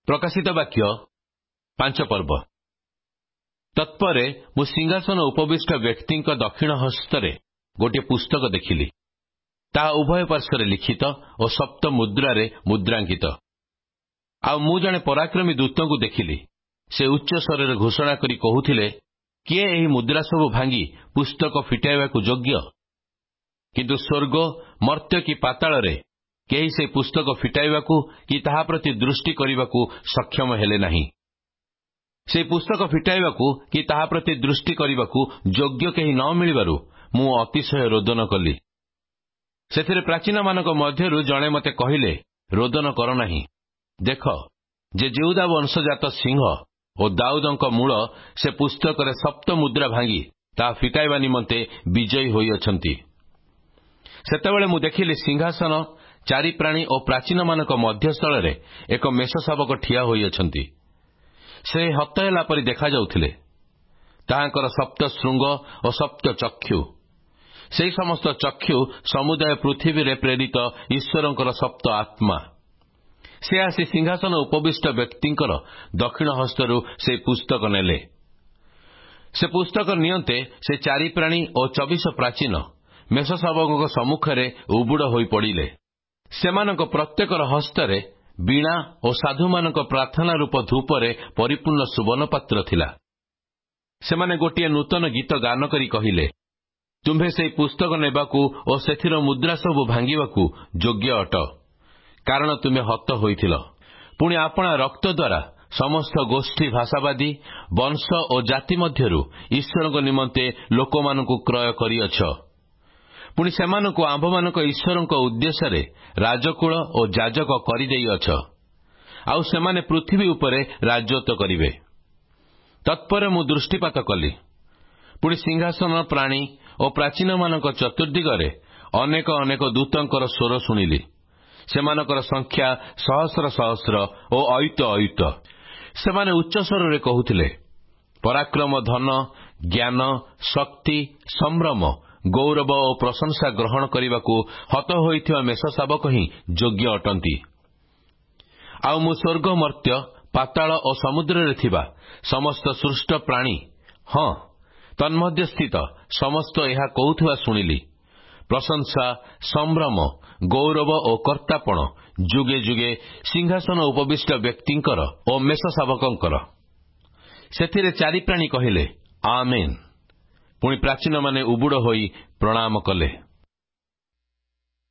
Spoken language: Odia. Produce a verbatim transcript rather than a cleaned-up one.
ପ୍ରକାଶିତ ବାକ୍ୟ ପାଞ୍ଚ ପର୍ବ। ତତ୍ପରେ ମୁଁ ସିଂହାସନ ଉପବିଷ୍ଟ ବ୍ୟକ୍ତିଙ୍କ ଦକ୍ଷିଣ ହସ୍ତରେ ଗୋଟିଏ ପୁସ୍ତକ ଦେଖିଲି। ତାହା ଉଭୟ ପାର୍ଶ୍ୱରେ ଲିଖିତ ଓ ସପ୍ତ ମୁଦ୍ରାରେ ମୁଦ୍ରାଙ୍କିତ। ଆଉ ମୁଁ ଜଣେ ପରାକ୍ରମୀ ଦୂତଙ୍କୁ ଦେଖିଲି। ସେ ଉଚ୍ଚ ସ୍ୱରରେ ଘୋଷଣା କରି କହୁଥିଲେ, କିଏ ଏହି ମୁଦ୍ରା ସବୁ ଭାଙ୍ଗି ପୁସ୍ତକ ଫିଟାଇବାକୁ ଯୋଗ୍ୟ? କିନ୍ତୁ ସ୍ୱର୍ଗ, ମର୍ତ୍ତ୍ୟ କି ପାତାଳରେ କେହି ସେ ପୁସ୍ତକ ଫିଟାଇବାକୁ କି ତାହା ପ୍ରତି ଦୃଷ୍ଟି କରିବାକୁ ସକ୍ଷମ ହେଲେ ନାହିଁ। ସେହି ପୁସ୍ତକ ଫିଟାଇବାକୁ କି ତାହା ପ୍ରତି ଦୃଷ୍ଟି କରିବାକୁ ଯୋଗ୍ୟ କେହି ନ ମିଳିବାରୁ ମୁଁ ଅତିଶୟ ରୋଦନ କଲି। ସେଥିରେ ପ୍ରାଚୀନମାନଙ୍କ ମଧ୍ୟରୁ ଜଣେ ମୋତେ କହିଲେ, ରୋଦନ କର ନାହିଁ। ଦେଖ, ଯେ ଯିହୁଦା ବଂଶଜାତ ସିଂହ ଓ ଦାଉଦଙ୍କ ମୂଳ ସେ ପୁସ୍ତକରେ ସପ୍ତ ମୁଦ୍ରା ଭାଙ୍ଗି ତାହା ଫିଟାଇବା ନିମନ୍ତେ ବିଜୟୀ ହୋଇଅଛନ୍ତି। ସେତେବେଳେ ମୁଁ ଦେଖିଲି ସିଂହାସନ, ଚାରି ପ୍ରାଣୀ ଓ ପ୍ରାଚୀନମାନଙ୍କ ମଧ୍ୟସ୍ଥଳରେ ଏକ ମେଷଶାବକ ଠିଆ ହୋଇଅଛନ୍ତି। ସେ ହତ ହେଲା ପରି ଦେଖାଯାଉଥିଲେ। ତାହାଙ୍କର ସପ୍ତ ଶୃଙ୍ଗ ଓ ସପ୍ତ ଚକ୍ଷୁ। ସେହି ସମସ୍ତ ଚକ୍ଷୁ ସମୁଦାୟ ପୃଥିବୀରେ ପ୍ରେରିତ ଈଶ୍ୱରଙ୍କର ସପ୍ତ ଆତ୍ମା। ସେ ଆସି ସିଂହାସନ ଉପବିଷ୍ଟ ବ୍ୟକ୍ତିଙ୍କର ଦକ୍ଷିଣ ହସ୍ତରୁ ସେହି ପୁସ୍ତକ ନେଲେ। ସେ ପୁସ୍ତକ ନିୟନ୍ତେ ସେ ଚାରି ପ୍ରାଣୀ ଓ ଚବିଶ ପ୍ରାଚୀନ ମେଷଶାବକଙ୍କ ସମ୍ମୁଖରେ ଉବୁଡ଼ ହୋଇ ପଡ଼ିଲେ। ସେମାନଙ୍କ ପ୍ରତ୍ୟେକର ହସ୍ତରେ ବୀଣା ଓ ସାଧୁମାନଙ୍କ ପ୍ରାର୍ଥନା ରୂପ ଧୂପରେ ପରିପୂର୍ଣ୍ଣ ସୁବର୍ଣ୍ଣ ପାତ୍ର ଥିଲା। ସେମାନେ ଗୋଟିଏ ନୂତନ ଗୀତ ଗାନ କରି କହିଲେ, ତୁମ୍ଭେ ସେହି ପୁସ୍ତକ ନେବାକୁ ଓ ସେଥିର ମୁଦ୍ରା ସବୁ ଭାଙ୍ଗିବାକୁ ଯୋଗ୍ୟ ଅଟ, କାରଣ ତୁମେ ହତ ହୋଇଥିଲ। ପୁଣି ଆପଣା ରକ୍ତ ଦ୍ୱାରା ସମସ୍ତ ଗୋଷ୍ଠୀ, ଭାଷାବାଦୀ, ବଂଶ ଓ ଜାତି ମଧ୍ୟରୁ ଈଶ୍ୱରଙ୍କ ନିମନ୍ତେ ଲୋକମାନଙ୍କୁ କ୍ରୟ କରିଅଛ। ପୁଣି ସେମାନଙ୍କୁ ଆମ୍ଭମାନଙ୍କ ଈଶ୍ୱରଙ୍କ ଉଦ୍ଦେଶ୍ୟରେ ରାଜକୁଳ ଓ ଯାଜକ କରିଦେଇଅଛ। ଆଉ ସେମାନେ ପୃଥିବୀ ଉପରେ ରାଜତ୍ୱ କରିବେ। ତତ୍ପରେ ମୁଁ ଦୃଷ୍ଟିପାତ କଲି। ପୁଣି ସିଂହାସନ, ପ୍ରାଣୀ ଓ ପ୍ରାଚୀନମାନଙ୍କ ଚତୁର୍ଦ୍ଦିଗରେ ଅନେକ ଅନେକ ଦୂତଙ୍କର ସ୍ୱର ଶୁଣିଲି। ସେମାନଙ୍କର ସଂଖ୍ୟା ସହସ୍ର ସହସ୍ର ଓ ଅୟୁତ ଅୟୁତ। ସେମାନେ ଉଚ୍ଚସ୍ୱରରେ କହୁଥିଲେ, ପରାକ୍ରମ, ଧନ, ଜ୍ଞାନ, ଶକ୍ତି, ସମ୍ଭ୍ରମ, ଗୌରବ ଓ ପ୍ରଶଂସା ଗ୍ରହଣ କରିବାକୁ ହତ ହୋଇଥିବା ମେଷଶାବକ ହିଁ ଯୋଗ୍ୟ ଅଟନ୍ତି। ଆଉ ମୁଁ ସ୍ୱର୍ଗ, ମର୍ତ୍ତ୍ୟ, ପାତାଳ ଓ ସମୁଦ୍ରରେ ଥିବା ସମସ୍ତ ସୃଷ୍ଟ ପ୍ରାଣୀ, ହଁ ତନ୍ମଧ୍ୟ ସ୍ଥିତ ସମସ୍ତ ଏହା କହୁଥିବା ଶୁଣିଲି, ପ୍ରଶଂସା, ସମ୍ଭ୍ରମ, ଗୌରବ ଓ କର୍ତ୍ତାପଣ ଯୁଗେ ଯୁଗେ ସିଂହାସନ ଉପବିଷ୍ଟ ବ୍ୟକ୍ତିଙ୍କର ଓ ମେଷଶାବକଙ୍କର। ସେଥିରେ ଚାରି ପ୍ରାଣୀ କହିଲେ, ଆମେନ୍। ପୁଣି ପ୍ରାଚୀନମାନେ ଉବୁଡ଼ ହୋଇ ପ୍ରଣାମ କଲେ।